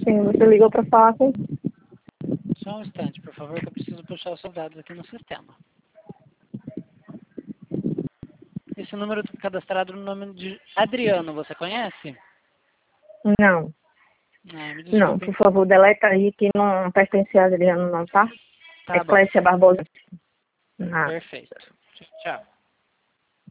Sim, você ligou para falar com... Só um instante, por favor, que eu preciso puxar os seus dados aqui no sistema. Esse número está cadastrado no nome de Adriano, você conhece? Não, Ah, me não, desculpe. por favor, deleta aí que não pertence a Adriano não, tá? É Tá bom, Clécia Barbosa. Nada. perfeito. Tchau.